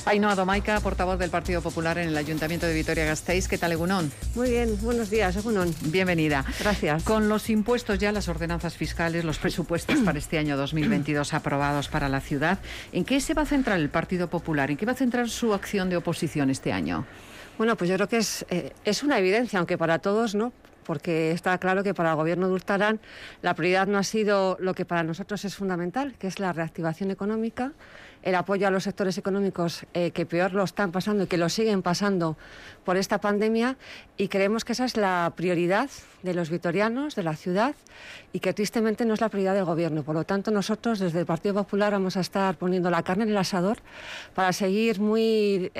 Ainhoa Domaica, portavoz del Partido Popular en el Ayuntamiento de Vitoria-Gasteiz. ¿Qué tal, Egunon? Muy bien, buenos días, Egunon. Bienvenida. Gracias. Con los impuestos ya, las ordenanzas fiscales, los presupuestos para este año 2022 aprobados para la ciudad, ¿en qué se va a centrar el Partido Popular? ¿En qué va a centrar su acción de oposición este año? Bueno, pues yo creo que es una evidencia, aunque para todos no, porque está claro que para el Gobierno de Urtaran la prioridad no ha sido lo que para nosotros es fundamental, que es la reactivación económica, el apoyo a los sectores económicos que peor lo están pasando y que lo siguen pasando por esta pandemia, y creemos que esa es la prioridad de los vitorianos, de la ciudad, y que tristemente no es la prioridad del Gobierno. Por lo tanto, nosotros desde el Partido Popular vamos a estar poniendo la carne en el asador para seguir muy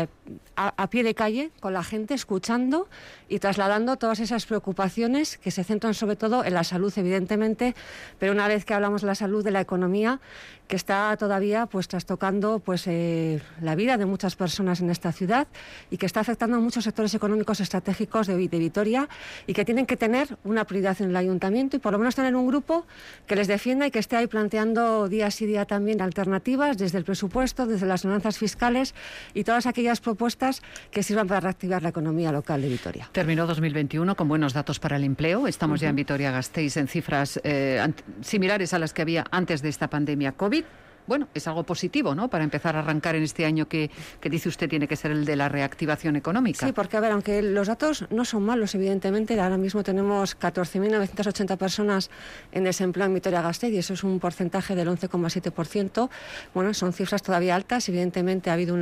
a pie de calle con la gente, escuchando y trasladando todas esas preocupaciones que se centran sobre todo en la salud, evidentemente, pero una vez que hablamos de la salud, de la economía, que está todavía pues trastocando la vida de muchas personas en esta ciudad y que está afectando a muchos sectores económicos estratégicos de Vitoria, y que tienen que tener una prioridad en el ayuntamiento y por lo menos tener un grupo que les defienda y que esté ahí planteando día sí día también alternativas desde el presupuesto, desde las ordenanzas fiscales y todas aquellas propuestas que sirvan para reactivar la economía local de Vitoria. Terminó 2021 con buenos datos para el empleo. Estamos ya en Vitoria-Gasteiz en cifras similares a las que había antes de esta pandemia COVID. Bueno, es algo positivo, ¿no?, para empezar a arrancar en este año que dice usted tiene que ser el de la reactivación económica. Sí, porque, a ver, aunque los datos no son malos, evidentemente, ahora mismo tenemos 14.980 personas en desempleo en Vitoria-Gasteiz y eso es un porcentaje del 11,7%. Bueno, son cifras todavía altas, evidentemente ha habido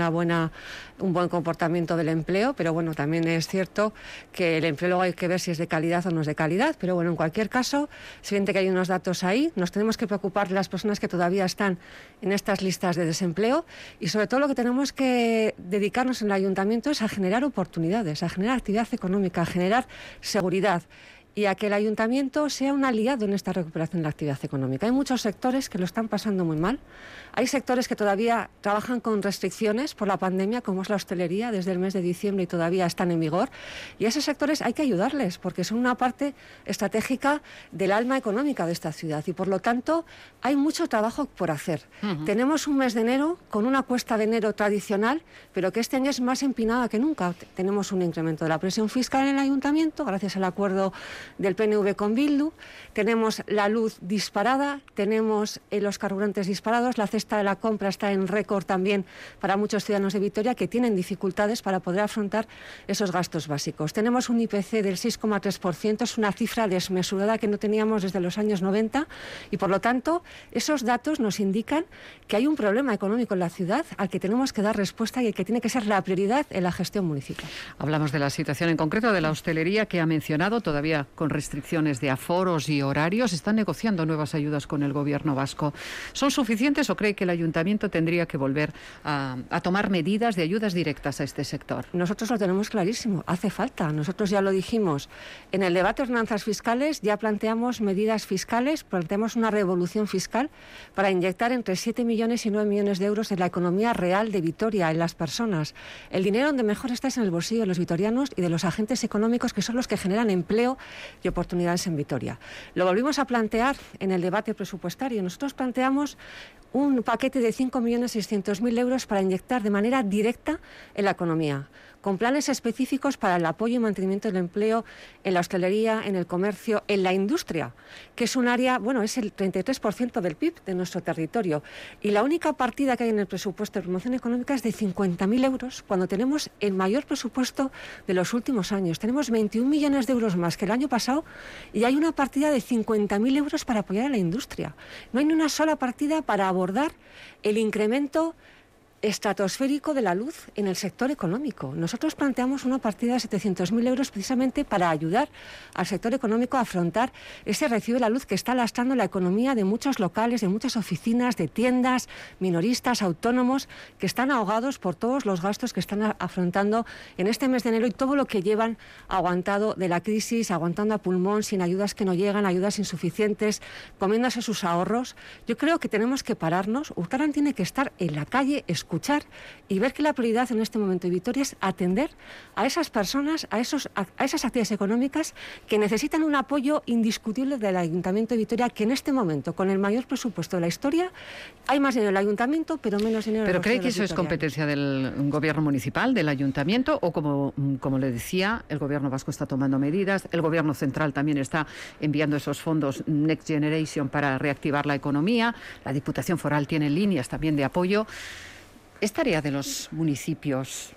un buen comportamiento del empleo, pero bueno, también es cierto que el empleo luego hay que ver si es de calidad o no es de calidad, pero bueno, en cualquier caso, es evidente que hay unos datos ahí, nos tenemos que preocupar de las personas que todavía están en estas listas de desempleo y sobre todo lo que tenemos que dedicarnos en el ayuntamiento es a generar oportunidades, a generar actividad económica, a generar seguridad y a que el ayuntamiento sea un aliado en esta recuperación de la actividad económica. Hay muchos sectores que lo están pasando muy mal. Hay sectores que todavía trabajan con restricciones por la pandemia, como es la hostelería, desde el mes de diciembre y todavía están en vigor. Y a esos sectores hay que ayudarles porque son una parte estratégica del alma económica de esta ciudad y por lo tanto hay mucho trabajo por hacer. Tenemos un mes de enero con una cuesta de enero tradicional, pero que este año es más empinada que nunca. Tenemos un incremento de la presión fiscal en el ayuntamiento gracias al acuerdo del PNV con Bildu, tenemos la luz disparada, tenemos los carburantes disparados, la cesta de la compra está en récord también para muchos ciudadanos de Vitoria que tienen dificultades para poder afrontar esos gastos básicos. Tenemos un IPC del 6,3%, es una cifra desmesurada que no teníamos desde los años 90 y por lo tanto esos datos nos indican que hay un problema económico en la ciudad al que tenemos que dar respuesta y que tiene que ser la prioridad en la gestión municipal. Hablamos de la situación en concreto de la hostelería que ha mencionado, todavía con restricciones de aforos y horarios. Están negociando nuevas ayudas con el Gobierno vasco. ¿Son suficientes o cree que el Ayuntamiento tendría que volver a tomar medidas de ayudas directas a este sector? Nosotros lo tenemos clarísimo, hace falta. Nosotros ya lo dijimos. En el debate de ordenanzas fiscales ya planteamos medidas fiscales, planteamos una revolución fiscal para inyectar entre 7 millones y 9 millones de euros en la economía real de Vitoria, en las personas. El dinero donde mejor está es en el bolsillo de los vitorianos y de los agentes económicos que son los que generan empleo y oportunidades en Vitoria. Lo volvimos a plantear en el debate presupuestario. Nosotros planteamos un paquete de 5.600.000 euros para inyectar de manera directa en la economía, con planes específicos para el apoyo y mantenimiento del empleo en la hostelería, en el comercio, en la industria, que es un área, bueno, es el 33% del PIB de nuestro territorio. Y la única partida que hay en el presupuesto de promoción económica es de 50.000 euros, cuando tenemos el mayor presupuesto de los últimos años. Tenemos 21 millones de euros más que el año pasado y hay una partida de 50.000 euros para apoyar a la industria. No hay ni una sola partida para abordar el incremento estratosférico de la luz en el sector económico. Nosotros planteamos una partida de 700.000 euros precisamente para ayudar al sector económico a afrontar ese recibo de la luz que está lastrando la economía de muchos locales, de muchas oficinas, de tiendas, minoristas, autónomos, que están ahogados por todos los gastos que están afrontando en este mes de enero y todo lo que llevan aguantado de la crisis, aguantando a pulmón, sin ayudas que no llegan, ayudas insuficientes, comiéndose sus ahorros. Yo creo que tenemos que pararnos. Urtaran tiene que estar en la calle escuchando escuchar y ver que la prioridad en este momento de Vitoria es atender a esas personas, a esas actividades económicas que necesitan un apoyo indiscutible del Ayuntamiento de Vitoria, que en este momento, con el mayor presupuesto de la historia, hay más dinero en el Ayuntamiento, pero menos dinero en el ¿Pero cree que bolsillo de los eso es competencia del gobierno municipal, del Ayuntamiento, o como le decía, el gobierno vasco está tomando medidas, el gobierno central también está enviando esos fondos Next Generation para reactivar la economía, la Diputación Foral tiene líneas también de apoyo? ¿Es tarea de los municipios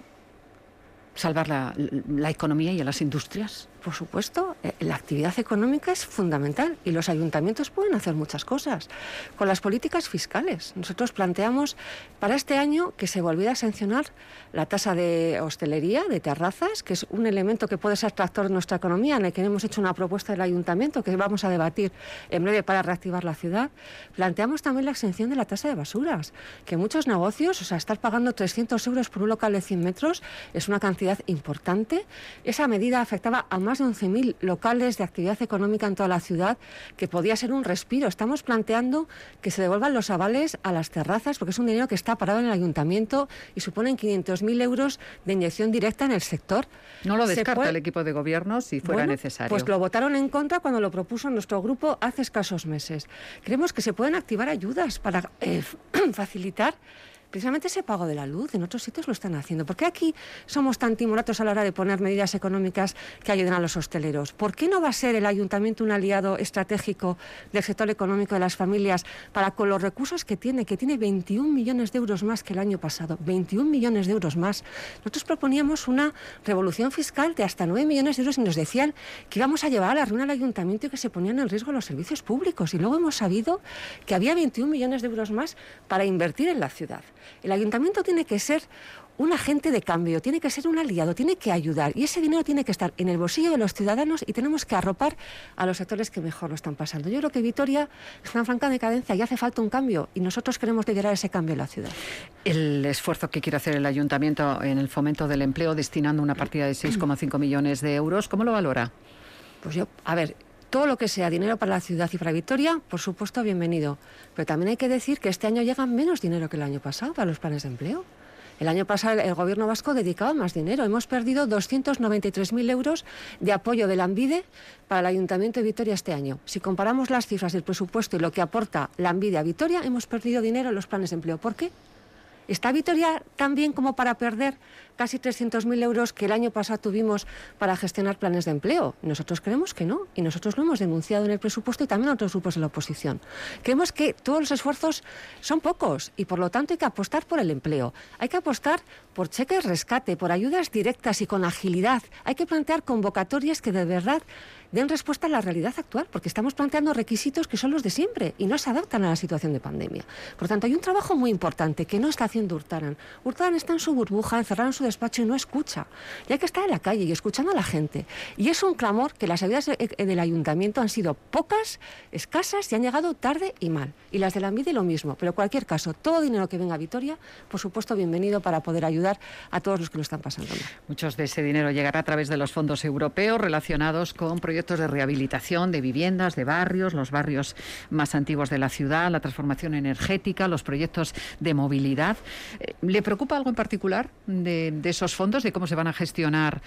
salvar la economía y a las industrias? Por supuesto, la actividad económica es fundamental y los ayuntamientos pueden hacer muchas cosas. Con las políticas fiscales, nosotros planteamos para este año que se volviera a sancionar la tasa de hostelería, de terrazas, que es un elemento que puede ser tractor de nuestra economía, en el que hemos hecho una propuesta del ayuntamiento que vamos a debatir en breve para reactivar la ciudad. Planteamos también la exención de la tasa de basuras, que muchos negocios, estar pagando 300 euros por un local de 100 metros es una cantidad importante. Esa medida afectaba a más de 11.000 locales de actividad económica en toda la ciudad, que podía ser un respiro. Estamos planteando que se devuelvan los avales a las terrazas, porque es un dinero que está parado en el ayuntamiento y suponen 500.000 euros de inyección directa en el sector. No lo descarta el equipo de gobierno si fuera necesario. Pues lo votaron en contra cuando lo propuso nuestro grupo hace escasos meses. Creemos que se pueden activar ayudas para facilitar precisamente ese pago de la luz. En otros sitios lo están haciendo. ¿Por qué aquí somos tan timoratos a la hora de poner medidas económicas que ayuden a los hosteleros? ¿Por qué no va a ser el ayuntamiento un aliado estratégico del sector económico de las familias para, con los recursos que tiene 21 millones de euros más que el año pasado, 21 millones de euros más? Nosotros proponíamos una revolución fiscal de hasta 9 millones de euros y nos decían que íbamos a llevar a la ruina al ayuntamiento y que se ponían en riesgo los servicios públicos. Y luego hemos sabido que había 21 millones de euros más para invertir en la ciudad. El ayuntamiento tiene que ser un agente de cambio, tiene que ser un aliado, tiene que ayudar y ese dinero tiene que estar en el bolsillo de los ciudadanos y tenemos que arropar a los sectores que mejor lo están pasando. Yo creo que Vitoria está en franca decadencia y hace falta un cambio y nosotros queremos liderar ese cambio en la ciudad. El esfuerzo que quiere hacer el ayuntamiento en el fomento del empleo destinando una partida de 6,5 millones de euros, ¿cómo lo valora? Pues todo lo que sea dinero para la ciudad y para Vitoria, por supuesto, bienvenido. Pero también hay que decir que este año llega menos dinero que el año pasado para los planes de empleo. El año pasado el gobierno vasco dedicaba más dinero. Hemos perdido 293.000 euros de apoyo de Lanbide para el Ayuntamiento de Vitoria este año. Si comparamos las cifras del presupuesto y lo que aporta Lanbide a Vitoria, hemos perdido dinero en los planes de empleo. ¿Por qué? ¿Está Vitoria tan bien como para perder casi 300.000 euros que el año pasado tuvimos para gestionar planes de empleo? Nosotros creemos que no, y nosotros lo hemos denunciado en el presupuesto y también otros grupos de la oposición. Creemos que todos los esfuerzos son pocos y por lo tanto hay que apostar por el empleo. Hay que apostar por cheques rescate, por ayudas directas y con agilidad. Hay que plantear convocatorias que de verdad den respuesta a la realidad actual, porque estamos planteando requisitos que son los de siempre y no se adaptan a la situación de pandemia. Por tanto, hay un trabajo muy importante que no está haciendo Urtaran. Urtaran está en su burbuja, encerrado en su despacho y no escucha. Y hay que estar en la calle y escuchando a la gente. Y es un clamor que las ayudas del ayuntamiento han sido pocas, escasas y han llegado tarde y mal. Y las de Lanbide lo mismo. Pero en cualquier caso, todo dinero que venga a Vitoria, por supuesto, bienvenido para poder ayudar a todos los que lo están pasando mal. Muchos de ese dinero llegará a través de los fondos europeos relacionados con proyectos de rehabilitación de viviendas, de barrios, los barrios más antiguos de la ciudad, la transformación energética, los proyectos de movilidad. ¿Le preocupa algo en particular de esos fondos, de cómo se van a gestionar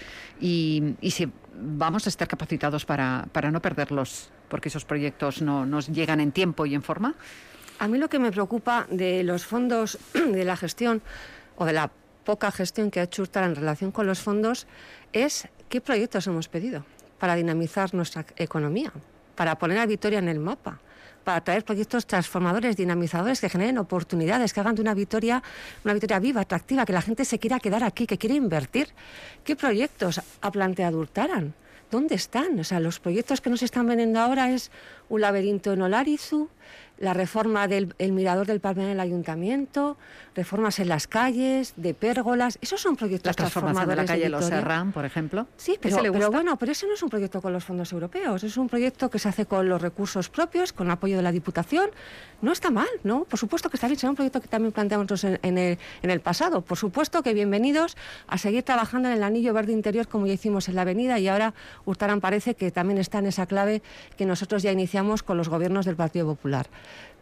y si vamos a estar capacitados para no perderlos, porque esos proyectos no nos llegan en tiempo y en forma? A mí lo que me preocupa de los fondos, de la gestión o de la poca gestión que ha hecho Urtaran en relación con los fondos es qué proyectos hemos pedido para dinamizar nuestra economía, para poner a Vitoria en el mapa, para traer proyectos transformadores, dinamizadores que generen oportunidades, que hagan de una Vitoria viva, atractiva, que la gente se quiera quedar aquí, que quiera invertir. ¿Qué proyectos ha planteado Urtaran? ¿Dónde están? Los proyectos que nos están vendiendo ahora es un laberinto en Olarizu, la reforma del mirador del Palmeral en el Ayuntamiento, reformas en las calles, de pérgolas. Esos son proyectos transformadores de la calle Los Vitoria. Serrán, por ejemplo. Sí, pero ese no es un proyecto con los fondos europeos, es un proyecto que se hace con los recursos propios, con apoyo de la Diputación. No está mal, ¿no? Por supuesto que está bien, será un proyecto que también planteamos nosotros en el pasado. Por supuesto que bienvenidos a seguir trabajando en el anillo verde interior como ya hicimos en la avenida y ahora Urtaran parece que también está en esa clave que nosotros ya iniciamos con los gobiernos del Partido Popular.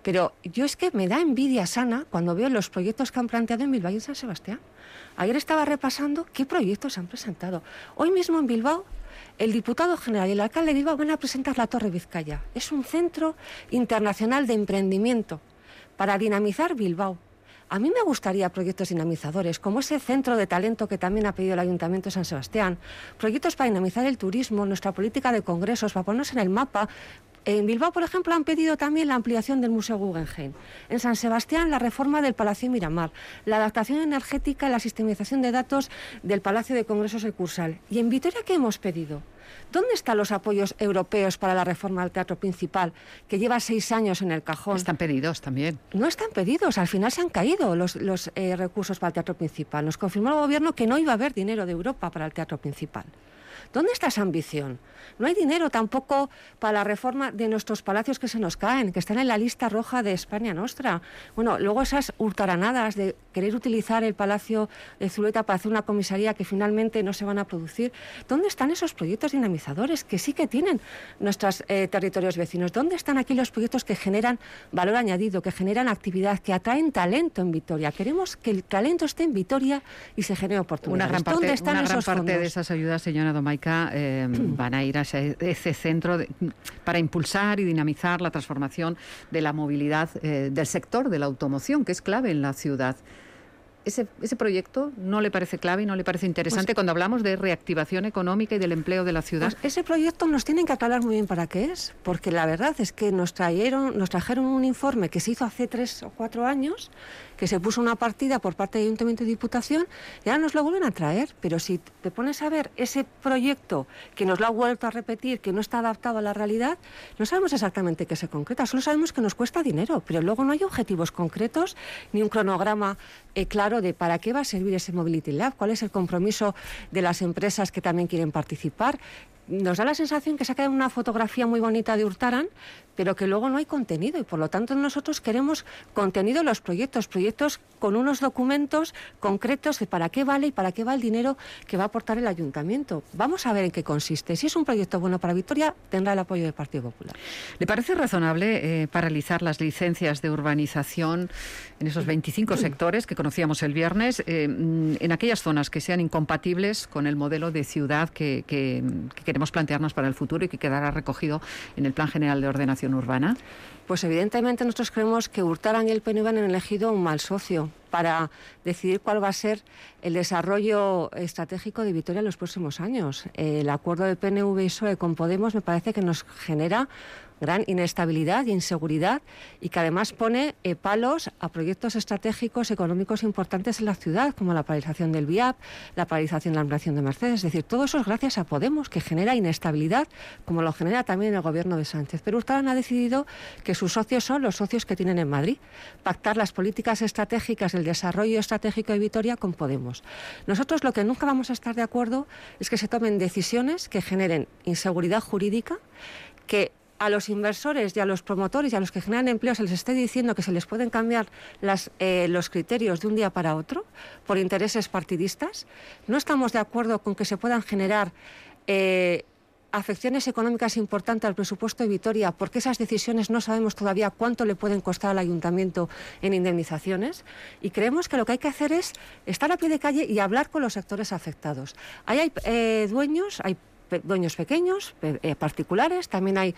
Pero yo es que me da envidia sana cuando veo los proyectos que han planteado en Bilbao y en San Sebastián. Ayer estaba repasando qué proyectos han presentado. Hoy mismo en Bilbao, el diputado general y el alcalde de Bilbao van a presentar la Torre Vizcaya. Es un centro internacional de emprendimiento para dinamizar Bilbao. A mí me gustaría proyectos dinamizadores, como ese centro de talento que también ha pedido el Ayuntamiento de San Sebastián, proyectos para dinamizar el turismo, nuestra política de congresos, para ponernos en el mapa. En Bilbao, por ejemplo, han pedido también la ampliación del Museo Guggenheim. En San Sebastián, la reforma del Palacio Miramar, la adaptación energética y la sistemización de datos del Palacio de Congresos El Cursal. ¿Y en Vitoria qué hemos pedido? ¿Dónde están los apoyos europeos para la reforma del Teatro Principal, que lleva 6 años en el cajón? Están pedidos también. No están pedidos, al final se han caído los recursos para el Teatro Principal. Nos confirmó el Gobierno que no iba a haber dinero de Europa para el Teatro Principal. ¿Dónde está esa ambición? No hay dinero tampoco para la reforma de nuestros palacios que se nos caen, que están en la lista roja de España Nostra. Bueno, luego esas hurtaranadas de querer utilizar el Palacio de Zuleta para hacer una comisaría que finalmente no se van a producir. ¿Dónde están esos proyectos dinamizadores que sí que tienen nuestros territorios vecinos? ¿Dónde están aquí los proyectos que generan valor añadido, que generan actividad, que atraen talento en Vitoria? Queremos que el talento esté en Vitoria y se genere oportunidades. ¿Dónde están esos fondos? Una gran parte de esas ayudas, señora Domaica, van a ir a ese centro para impulsar y dinamizar la transformación de la movilidad del sector de la automoción, que es clave en la ciudad. ¿Ese proyecto no le parece clave y no le parece interesante cuando hablamos de reactivación económica y del empleo de la ciudad? Pues ese proyecto nos tienen que aclarar muy bien para qué es, porque la verdad es que nos trajeron un informe que se hizo hace 3 o 4 años, que se puso una partida por parte de Ayuntamiento y Diputación, y ahora nos lo vuelven a traer. Pero si te pones a ver ese proyecto que nos lo ha vuelto a repetir, que no está adaptado a la realidad, no sabemos exactamente qué se concreta, solo sabemos que nos cuesta dinero, pero luego no hay objetivos concretos ni un cronograma claro de para qué va a servir ese Mobility Lab, cuál es el compromiso de las empresas que también quieren participar. Nos da la sensación que se ha quedado una fotografía muy bonita de Hurtaran, pero que luego no hay contenido, y por lo tanto nosotros queremos contenido en los proyectos con unos documentos concretos de para qué vale y para qué va el dinero que va a aportar el Ayuntamiento. Vamos a ver en qué consiste. Si es un proyecto bueno para Vitoria, tendrá el apoyo del Partido Popular. ¿Le parece razonable paralizar las licencias de urbanización en esos 25 sectores que conocíamos el viernes, en aquellas zonas que sean incompatibles con el modelo de ciudad que queremos plantearnos para el futuro y que quedará recogido en el Plan General de Ordenación Urbana? Pues evidentemente nosotros creemos que Hurtaran y el PNV han elegido un mal socio para decidir cuál va a ser el desarrollo estratégico de Vitoria en los próximos años. El acuerdo de PNV y PSOE con Podemos me parece que nos genera gran inestabilidad y inseguridad, y que además pone palos a proyectos estratégicos económicos importantes en la ciudad, como la paralización del VIAP, la paralización de la ampliación de Mercedes. Es decir, todo eso es gracias a Podemos, que genera inestabilidad, como lo genera también el gobierno de Sánchez. Pero Hurtaran ha decidido que sus socios son los socios que tienen en Madrid, pactar las políticas estratégicas, el desarrollo estratégico de Vitoria con Podemos. Nosotros lo que nunca vamos a estar de acuerdo es que se tomen decisiones que generen inseguridad jurídica, que a los inversores y a los promotores y a los que generan empleo se les esté diciendo que se les pueden cambiar los criterios de un día para otro por intereses partidistas. No estamos de acuerdo con que se puedan generar afecciones económicas importantes al presupuesto de Vitoria, porque esas decisiones no sabemos todavía cuánto le pueden costar al ayuntamiento en indemnizaciones, y creemos que lo que hay que hacer es estar a pie de calle y hablar con los sectores afectados. Ahí hay dueños pequeños, particulares, también hay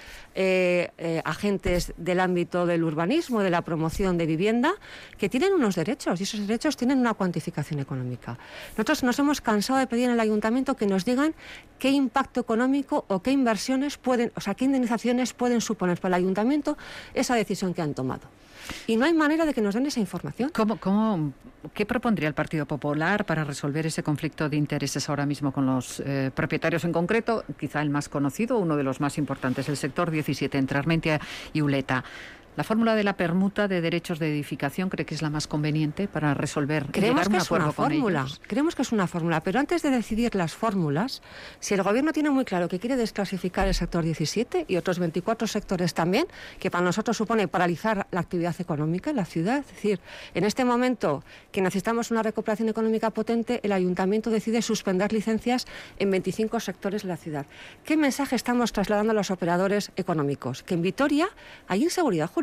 agentes del ámbito del urbanismo, de la promoción de vivienda, que tienen unos derechos, y esos derechos tienen una cuantificación económica. Nosotros nos hemos cansado de pedir en el ayuntamiento que nos digan qué impacto económico o qué inversiones qué indemnizaciones pueden suponer para el ayuntamiento esa decisión que han tomado. Y no hay manera de que nos den esa información. ¿Qué propondría el Partido Popular para resolver ese conflicto de intereses ahora mismo con los propietarios en concreto? Quizá el más conocido, uno de los más importantes, el sector 17, entre Armentia y Uleta. ¿La fórmula de la permuta de derechos de edificación cree que es la más conveniente para resolver? Creemos que es una fórmula. Creemos que es una fórmula, pero antes de decidir las fórmulas, si el Gobierno tiene muy claro que quiere desclasificar el sector 17 y otros 24 sectores también, que para nosotros supone paralizar la actividad económica en la ciudad, es decir, en este momento que necesitamos una recuperación económica potente, el Ayuntamiento decide suspender licencias en 25 sectores de la ciudad. ¿Qué mensaje estamos trasladando a los operadores económicos? Que en Vitoria hay inseguridad jurídica.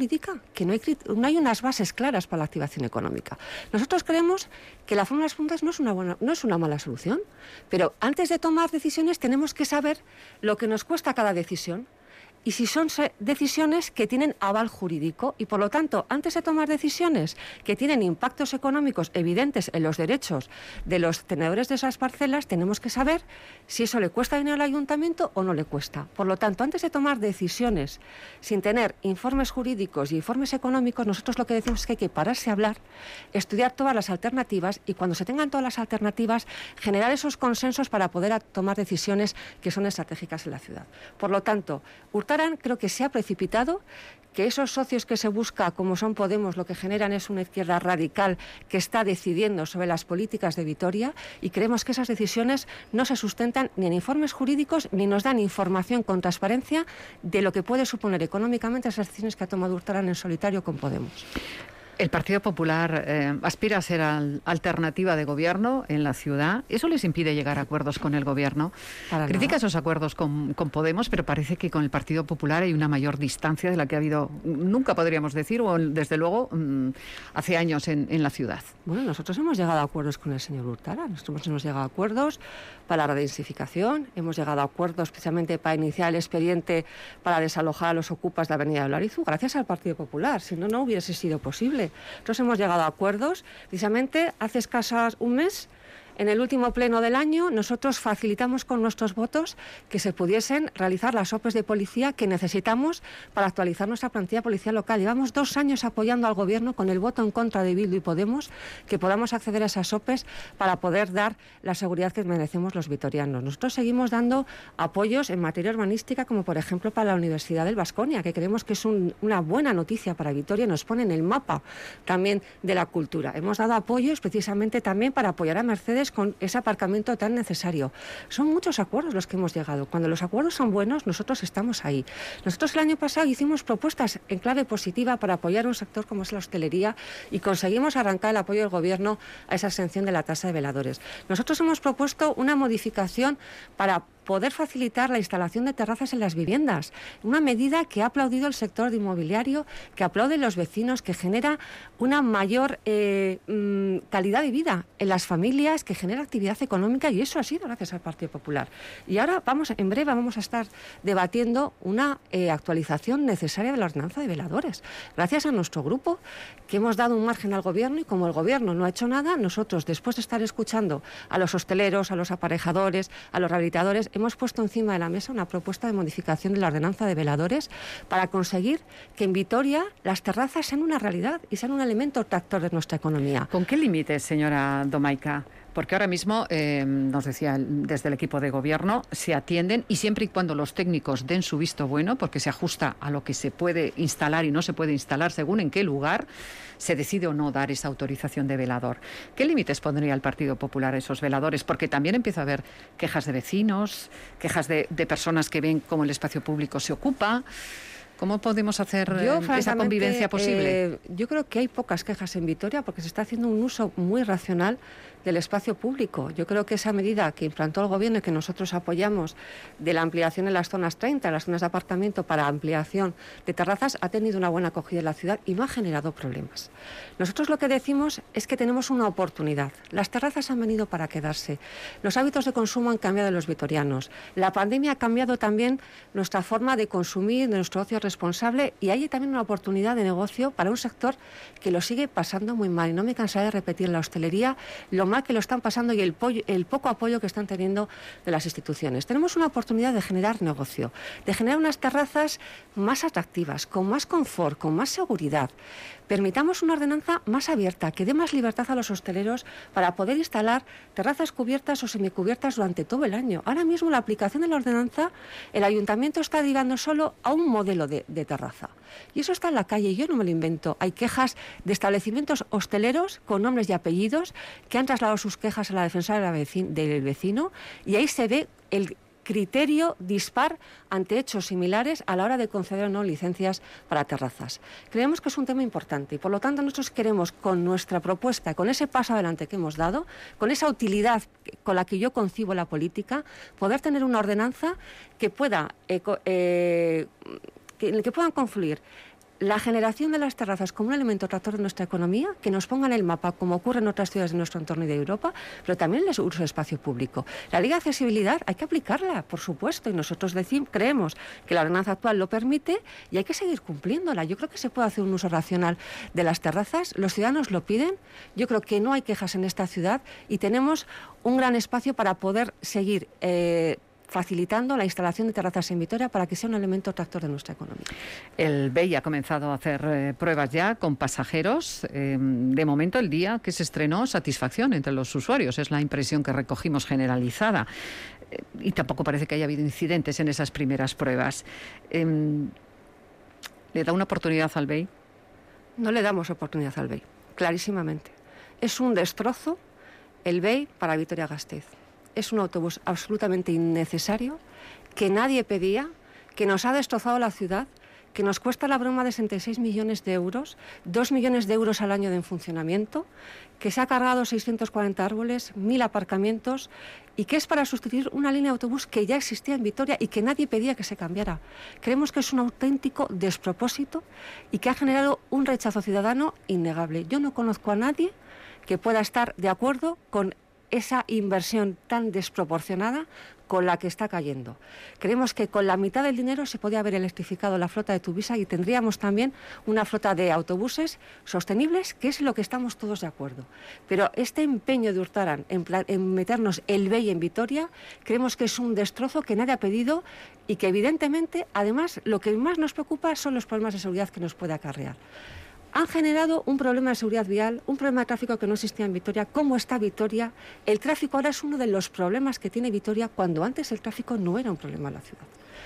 jurídica, que no hay unas bases claras para la activación económica. Nosotros creemos que la fórmula de las puntas no es una mala solución, pero antes de tomar decisiones tenemos que saber lo que nos cuesta cada decisión. Y si son decisiones que tienen aval jurídico y, por lo tanto, antes de tomar decisiones que tienen impactos económicos evidentes en los derechos de los tenedores de esas parcelas, tenemos que saber si eso le cuesta dinero al ayuntamiento o no le cuesta. Por lo tanto, antes de tomar decisiones sin tener informes jurídicos y informes económicos, nosotros lo que decimos es que hay que pararse a hablar, estudiar todas las alternativas y, cuando se tengan todas las alternativas, generar esos consensos para poder tomar decisiones que son estratégicas en la ciudad. Por lo tanto, Hurtaran creo que se ha precipitado, que esos socios que se busca, como son Podemos, lo que generan es una izquierda radical que está decidiendo sobre las políticas de Vitoria, y creemos que esas decisiones no se sustentan ni en informes jurídicos ni nos dan información con transparencia de lo que puede suponer económicamente esas decisiones que ha tomado Hurtaran en solitario con Podemos. El Partido Popular aspira a ser alternativa de gobierno en la ciudad. ¿Eso les impide llegar a acuerdos con el gobierno? Critica esos acuerdos con Podemos, pero parece que con el Partido Popular hay una mayor distancia de la que ha habido, nunca podríamos decir, o desde luego hace años en la ciudad. Bueno, nosotros hemos llegado a acuerdos con el señor Hurtaran. Nosotros hemos llegado a acuerdos para la redensificación, hemos llegado a acuerdos especialmente para iniciar el expediente para desalojar a los ocupas de la avenida de Olarizu, gracias al Partido Popular. Si no, no hubiese sido posible. Nosotros hemos llegado a acuerdos. Precisamente hace escasos un mes, en el último pleno del año, nosotros facilitamos con nuestros votos que se pudiesen realizar las OPEs de policía que necesitamos para actualizar nuestra plantilla policial local. Llevamos 2 años apoyando al Gobierno con el voto en contra de Bildu y Podemos que podamos acceder a esas OPEs para poder dar la seguridad que merecemos los vitorianos. Nosotros seguimos dando apoyos en materia urbanística, como por ejemplo para la Universidad del Baskonia, que creemos que es una buena noticia para Vitoria, nos pone en el mapa también de la cultura. Hemos dado apoyos precisamente también para apoyar a Mercedes con ese aparcamiento tan necesario. Son muchos acuerdos los que hemos llegado. Cuando los acuerdos son buenos, nosotros estamos ahí. Nosotros el año pasado hicimos propuestas en clave positiva para apoyar un sector como es la hostelería y conseguimos arrancar el apoyo del Gobierno a esa exención de la tasa de veladores. Nosotros hemos propuesto una modificación para poder facilitar la instalación de terrazas en las viviendas. Una medida que ha aplaudido el sector de inmobiliario, que aplauden los vecinos, que genera una mayor calidad de vida en las familias, que genera actividad económica, y eso ha sido gracias al Partido Popular. Y ahora en breve vamos a estar debatiendo una actualización necesaria de la ordenanza de veladores. Gracias a nuestro grupo, que hemos dado un margen al Gobierno, y como el Gobierno no ha hecho nada, nosotros, después de estar escuchando a los hosteleros, a los aparejadores, a los rehabilitadores, hemos puesto encima de la mesa una propuesta de modificación de la ordenanza de veladores para conseguir que en Vitoria las terrazas sean una realidad y sean un elemento tractor de nuestra economía. ¿Con qué límites, señora Domaica? Porque ahora mismo, nos decía desde el equipo de gobierno, se atienden, y siempre y cuando los técnicos den su visto bueno, porque se ajusta a lo que se puede instalar y no se puede instalar según en qué lugar, se decide o no dar esa autorización de velador. ¿Qué límites pondría el Partido Popular a esos veladores? Porque también empieza a haber quejas de vecinos, quejas de personas que ven cómo el espacio público se ocupa. ¿Cómo podemos hacer esa convivencia posible? Yo creo que hay pocas quejas en Vitoria porque se está haciendo un uso muy racional del espacio público. Yo creo que esa medida que implantó el Gobierno y que nosotros apoyamos de la ampliación en las zonas 30, en las zonas de apartamento para ampliación de terrazas, ha tenido una buena acogida en la ciudad y no ha generado problemas. Nosotros lo que decimos es que tenemos una oportunidad. Las terrazas han venido para quedarse. Los hábitos de consumo han cambiado en los vitorianos. La pandemia ha cambiado también nuestra forma de consumir, de nuestro ocio responsable, y hay también una oportunidad de negocio para un sector que lo sigue pasando muy mal. Y no me cansaré de repetir, la hostelería, lo mal que lo están pasando y el poco apoyo que están teniendo de las instituciones. Tenemos una oportunidad de generar negocio, de generar unas terrazas más atractivas, con más confort, con más seguridad. Permitamos una ordenanza más abierta, que dé más libertad a los hosteleros para poder instalar terrazas cubiertas o semicubiertas durante todo el año. Ahora mismo la aplicación de la ordenanza, el ayuntamiento está derivando solo a un modelo de terraza. Y eso está en la calle, yo no me lo invento. Hay quejas de establecimientos hosteleros con nombres y apellidos que han trasladado sus quejas a la defensa del vecino, y ahí se ve el criterio dispar ante hechos similares a la hora de conceder o no licencias para terrazas. Creemos que es un tema importante y, por lo tanto, nosotros queremos, con nuestra propuesta, con ese paso adelante que hemos dado, con esa utilidad con la que yo concibo la política, poder tener una ordenanza que pueda en el que puedan confluir la generación de las terrazas como un elemento tractor de nuestra economía, que nos ponga en el mapa, como ocurre en otras ciudades de nuestro entorno y de Europa, pero también el uso del espacio público. La ley de accesibilidad hay que aplicarla, por supuesto, y nosotros creemos que la ordenanza actual lo permite y hay que seguir cumpliéndola. Yo creo que se puede hacer un uso racional de las terrazas, los ciudadanos lo piden, yo creo que no hay quejas en esta ciudad y tenemos un gran espacio para poder seguir facilitando la instalación de terrazas en Vitoria para que sea un elemento tractor de nuestra economía. El BEI ha comenzado a hacer pruebas ya con pasajeros. De momento, el día que se estrenó, satisfacción entre los usuarios. Es la impresión que recogimos generalizada. Y tampoco parece que haya habido incidentes en esas primeras pruebas. ¿Le da una oportunidad al BEI? No le damos oportunidad al BEI, clarísimamente. Es un destrozo el BEI para Vitoria-Gasteiz. Es un autobús absolutamente innecesario, que nadie pedía, que nos ha destrozado la ciudad, que nos cuesta la broma de 66 millones de euros, 2 millones de euros al año de funcionamiento, que se ha cargado 640 árboles, 1.000 aparcamientos y que es para sustituir una línea de autobús que ya existía en Vitoria y que nadie pedía que se cambiara. Creemos que es un auténtico despropósito y que ha generado un rechazo ciudadano innegable. Yo no conozco a nadie que pueda estar de acuerdo con esa inversión tan desproporcionada con la que está cayendo. Creemos que con la mitad del dinero se podía haber electrificado la flota de Tuvisa y tendríamos también una flota de autobuses sostenibles, que es lo que estamos todos de acuerdo. Pero este empeño de Hurtaran en meternos el BEI en Vitoria, creemos que es un destrozo que nadie ha pedido y que evidentemente, además, lo que más nos preocupa son los problemas de seguridad que nos puede acarrear. Han generado un problema de seguridad vial, un problema de tráfico que no existía en Vitoria. ¿Cómo está Vitoria? El tráfico ahora es uno de los problemas que tiene Vitoria, cuando antes el tráfico no era un problema en la ciudad.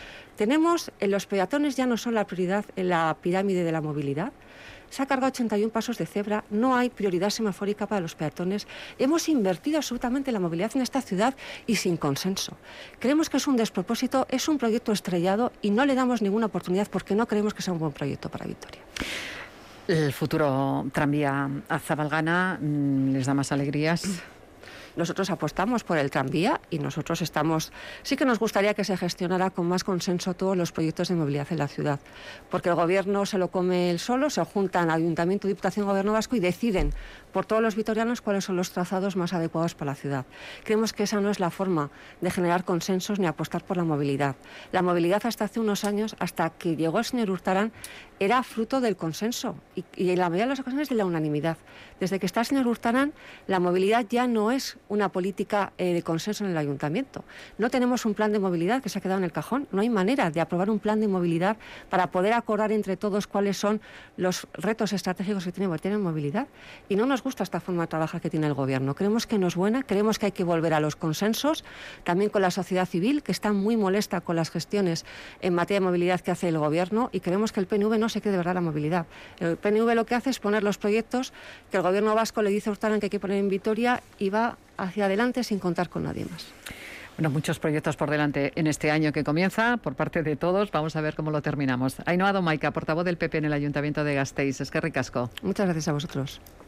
Los peatones ya no son la prioridad en la pirámide de la movilidad. Se ha cargado 81 pasos de cebra, no hay prioridad semafórica para los peatones. Hemos invertido absolutamente en la movilidad en esta ciudad y sin consenso. Creemos que es un despropósito, es un proyecto estrellado y no le damos ninguna oportunidad porque no creemos que sea un buen proyecto para Vitoria. ¿El futuro tranvía a Zabalgana les da más alegrías? Nosotros apostamos por el tranvía y nosotros sí que nos gustaría que se gestionara con más consenso todos los proyectos de movilidad en la ciudad, porque el gobierno se lo come él solo, se juntan Ayuntamiento, Diputación, Gobierno Vasco y deciden por todos los vitorianos cuáles son los trazados más adecuados para la ciudad. Creemos que esa no es la forma de generar consensos ni apostar por la movilidad. La movilidad hasta hace unos años, hasta que llegó el señor Hurtaran, era fruto del consenso y en la mayoría de las ocasiones de la unanimidad. Desde que está el señor Hurtaran, la movilidad ya no es una política de consenso en el ayuntamiento. No tenemos un plan de movilidad que se ha quedado en el cajón. No hay manera de aprobar un plan de movilidad para poder acordar entre todos cuáles son los retos estratégicos que tiene Vitoria en movilidad. Y no nos gusta esta forma de trabajar que tiene el gobierno. Creemos que no es buena, creemos que hay que volver a los consensos, también con la sociedad civil, que está muy molesta con las gestiones en materia de movilidad que hace el gobierno, y creemos que el PNV no se cree de verdad la movilidad. El PNV lo que hace es poner los proyectos que el gobierno vasco le dice a Hurtaran que hay que poner en Vitoria y va hacia adelante sin contar con nadie más. Bueno, muchos proyectos por delante en este año que comienza por parte de todos. Vamos a ver cómo lo terminamos. Ainhoa Domaica, portavoz del PP en el Ayuntamiento de Gasteiz. Eskerrik asko. Muchas gracias a vosotros.